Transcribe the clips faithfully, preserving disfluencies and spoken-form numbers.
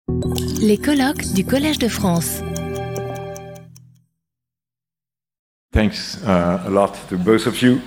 Les colloques du Collège de France. Thanks uh, a lot to both of you.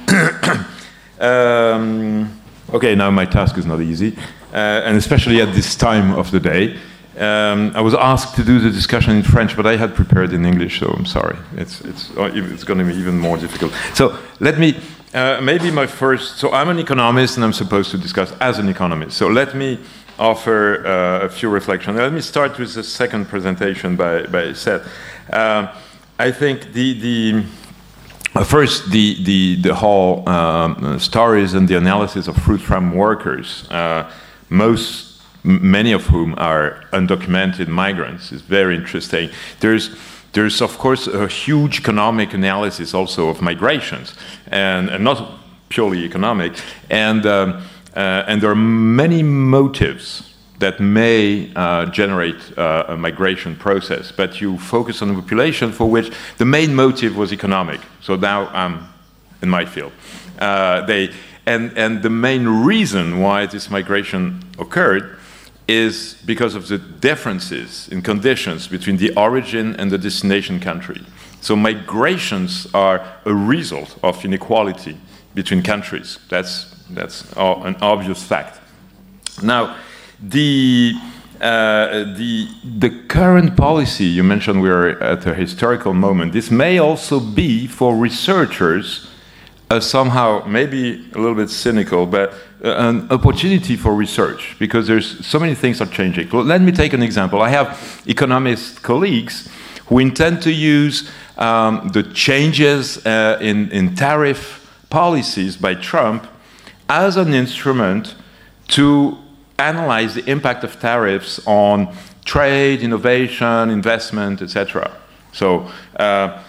um, okay, now my task is not easy, uh, and especially at this time of the day. Um, I was asked to do the discussion in French, but I had prepared in English, so I'm sorry. It's it's it's going to be even more difficult. So let me uh, maybe my first. So I'm an economist, and I'm supposed to discuss as an economist. So let me offer uh, a few reflections. Let me start with the second presentation by by Seth. Uh, I think the the uh, first the the the whole um, stories and the analysis of fruit farm workers, uh, most many of whom are undocumented migrants, is very interesting. There's there's of course a huge economic analysis also of migrations, and, and not purely economic, and um, uh, and there are many motives that may uh, generate uh, a migration process, but you focus on a population for which the main motive was economic. So now I'm in my field. Uh, they and and the main reason why this migration occurred is because of the differences in conditions between the origin and the destination country. So migrations are a result of inequality between countries. That's that's an obvious fact. Now, the uh, the the current policy you mentioned, we are at a historical moment. This may also be for researchers uh, somehow maybe a little bit cynical, but uh, an opportunity for research, because there's so many things are changing. Let me take an example. I have economist colleagues who intend to use um, the changes uh, in, in tariff policies by Trump as an instrument to analyze the impact of tariffs on trade, innovation, investment, et cetera. So uh,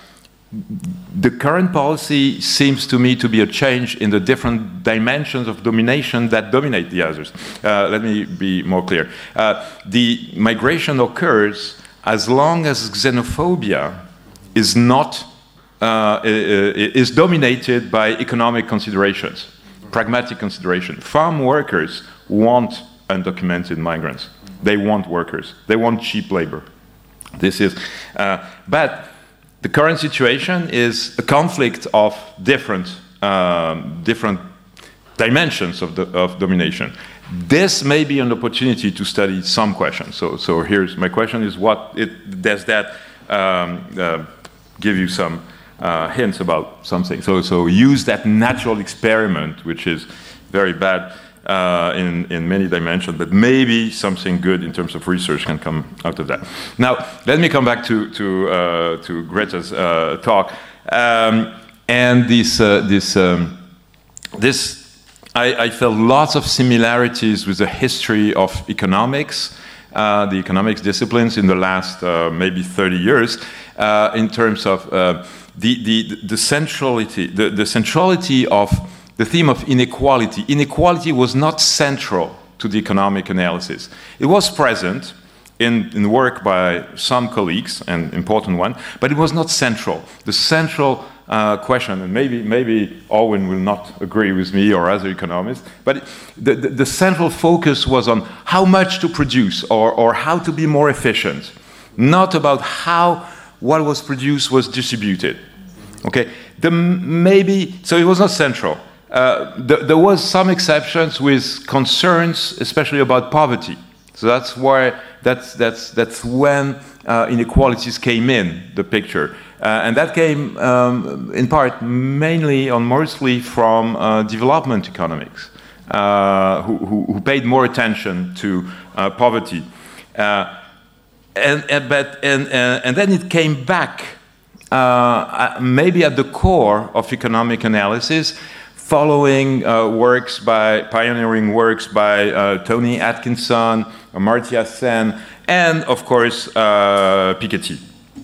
the current policy seems to me to be a change in the different dimensions of domination that dominate the others. Uh, let me be more clear. Uh, the migration occurs as long as xenophobia is not uh, is dominated by economic considerations, pragmatic consideration. Farm workers want undocumented migrants. They want workers. They want cheap labor. This is, uh, but the current situation is a conflict of different, um, different dimensions of, the, of domination. This may be an opportunity to study some questions. So, so here's my question: is what it, does that um, uh, give you some uh, hints about something? So, so use that natural experiment, which is very bad Uh, in, in many dimensions, but maybe something good in terms of research can come out of that. Now, let me come back to to, uh, to Greta's uh, talk, um, and this uh, this um, this I, I felt lots of similarities with the history of economics, uh, the economics disciplines in the last uh, maybe thirty years, uh, in terms of uh, the the the centrality the, the centrality of the theme of inequality. Inequality was not central to the economic analysis. It was present in, in work by some colleagues, an important one, but it was not central. The central uh, question, and maybe maybe Owen will not agree with me or other economists, but the, the, the central focus was on how much to produce or, or how to be more efficient, not about how what was produced was distributed. Okay, the, maybe, so it was not central. Uh, th- there was some exceptions with concerns, especially about poverty. So that's why that's that's that's when uh, inequalities came in the picture, uh, and that came um, in part mainly or mostly from uh, development economics, uh, who, who who paid more attention to uh, poverty, uh, and, and but and uh, and then it came back uh, maybe at the core of economic analysis, following uh, works by, pioneering works by uh, Tony Atkinson, Amartya Sen, and of course, uh, Piketty.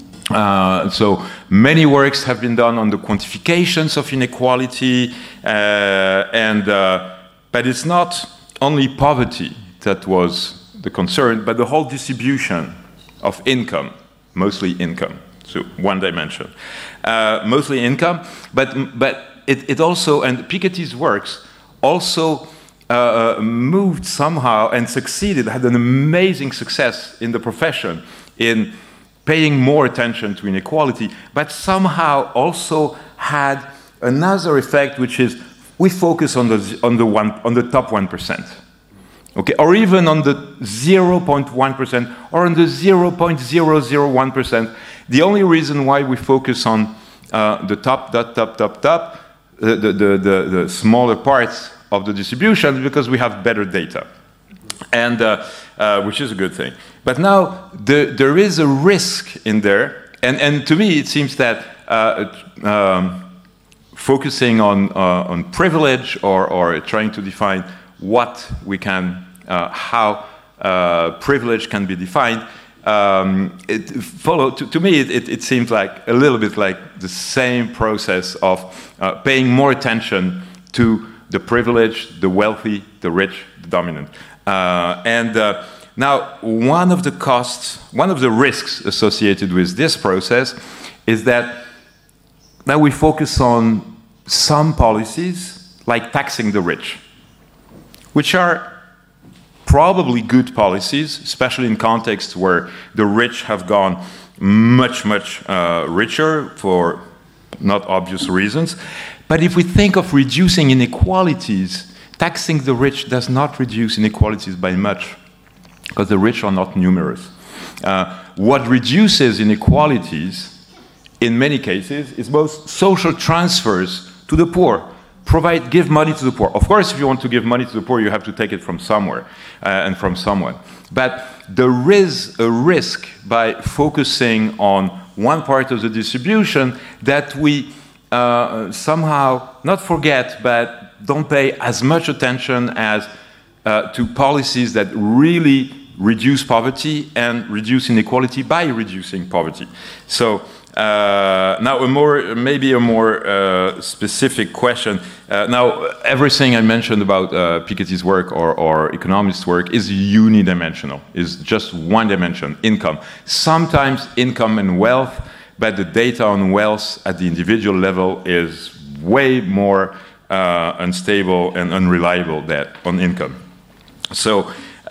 Uh, so many works have been done on the quantifications of inequality, uh, and uh, but it's not only poverty that was the concern, but the whole distribution of income, mostly income. So one dimension, uh, mostly income, but but. It, it also, and Piketty's works also uh, moved somehow and succeeded, had an amazing success in the profession in paying more attention to inequality, but somehow also had another effect, which is we focus on the on the one on the top one percent, okay, or even on the zero point one percent or on the zero point zero zero one percent. The only reason why we focus on uh, the top, top, top, top, top, uh, the, the the the smaller parts of the distribution, because we have better data, and uh, uh, which is a good thing. But now the, there is a risk in there, and, and to me it seems that uh, um, focusing on uh, on privilege or, or trying to define what we can, uh, how uh, privilege can be defined, um, it follow to, to me it, it, it seems like a little bit like the same process of uh, paying more attention to the privileged, the wealthy, the rich, the dominant. Uh, and uh, now, one of the costs, one of the risks associated with this process is that now we focus on some policies, like taxing the rich, which are probably good policies, especially in contexts where the rich have gone much, much uh, richer for not obvious reasons. But if we think of reducing inequalities, taxing the rich does not reduce inequalities by much, because the rich are not numerous. Uh, what reduces inequalities, in many cases, is both social transfers to the poor. Provide, give money to the poor. Of course, if you want to give money to the poor, you have to take it from somewhere uh, and from someone. But there is a risk by focusing on one part of the distribution that we uh, somehow not forget, but don't pay as much attention as uh, to policies that really reduce poverty and reduce inequality by reducing poverty. So uh, now a more, maybe a more uh, specific question. Uh, now everything I mentioned about uh, Piketty's work or, or economists' work is unidimensional, is just one dimension, income. Sometimes income and wealth, but the data on wealth at the individual level is way more uh, unstable and unreliable than on income. So,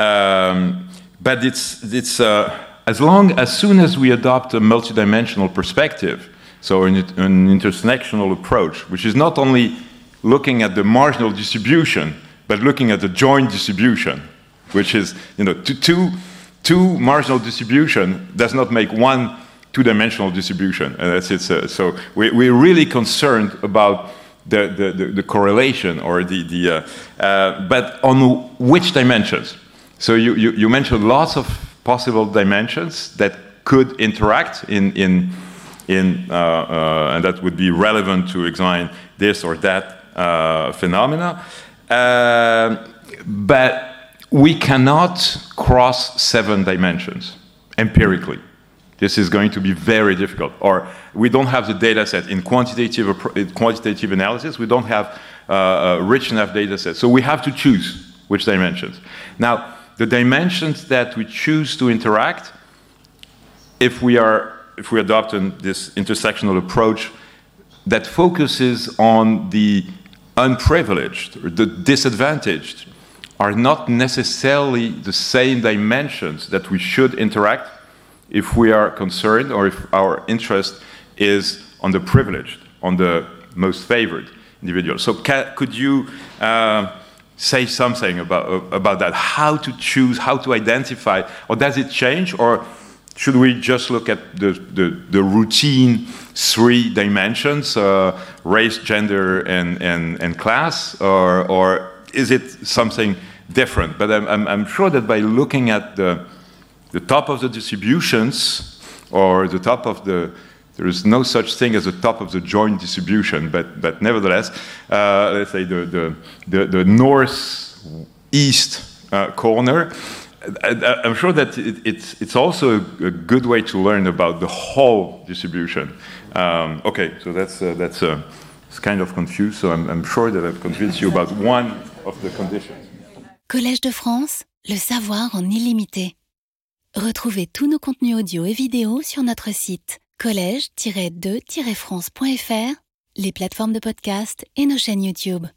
um, but it's, it's uh, as long, as soon as we adopt a multidimensional perspective, so an, an intersectional approach, which is not only looking at the marginal distribution, but looking at the joint distribution, which is, you know, two, two marginal distribution does not make one two-dimensional distribution. And that's it. Uh, so we, we're really concerned about the, the, the, the correlation or the, the uh, uh, but on which dimensions? So you, you, you mentioned lots of possible dimensions that could interact in, in, in uh, uh, and that would be relevant to examine this or that uh, phenomena. Uh, but we cannot cross seven dimensions empirically. This is going to be very difficult. Or we don't have the data set in quantitative, in quantitative analysis. We don't have uh, a rich enough data set. So we have to choose which dimensions. Now, the dimensions that we choose to interact, if we are, if we adopt an, this intersectional approach that focuses on the unprivileged or the disadvantaged, are not necessarily the same dimensions that we should interact if we are concerned or if our interest is on the privileged, on the most favored individual. So ca could you uh, say something about, about that? How to choose, how to identify, or does it change? Or should we just look at the, the, the routine three dimensions, uh, race, gender, and, and, and class? Or, or is it something different? But I'm, I'm, I'm sure that by looking at the the top of the distributions, or the top of the, there is no such thing as the top of the joint distribution, but, but nevertheless, uh, let's say the, the, the, the northeast uh, corner, I, I'm sure that it, it's, it's also a, a good way to learn about the whole distribution. Um, okay, so that's, uh, that's uh, it's kind of confused, so I'm, I'm sure that I've convinced you about one of the conditions. Collège de France, le savoir en illimité. Retrouvez tous nos contenus audio et vidéo sur notre site collège tiret de tiret france point f r, les plateformes de podcast et nos chaînes YouTube.